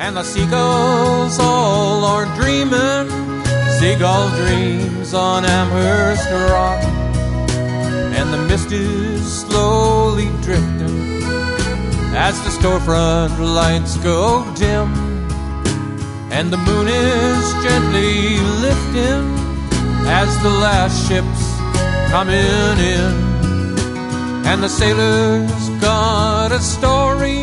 and the seagulls all are dreaming seagull dreams on Amherst Rock, and the mist is slowly drifting as the storefront lights go dim, and the moon is gently lifting as the last ship's coming in, and the sailor's got a story